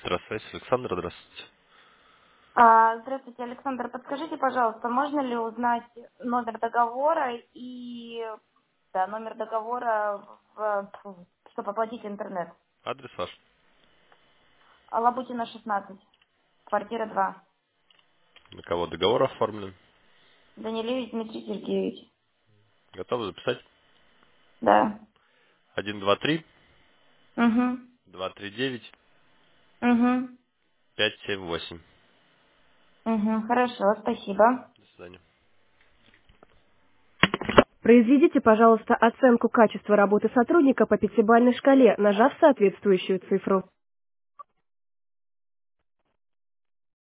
Здравствуйте, Александр, здравствуйте. Здравствуйте, Александр. Подскажите, пожалуйста, можно ли узнать номер договора и номер договора, чтобы оплатить интернет? Адрес ваш. Лабутина, 16, квартира 2. На кого договор оформлен? Данилевич Дмитрий Сергеевич. Готовы записать? Да. 123 Угу. 239 Угу. 578. Угу. Хорошо, спасибо. До свидания. Произведите, пожалуйста, оценку качества работы сотрудника по пятибалльной шкале, нажав соответствующую цифру.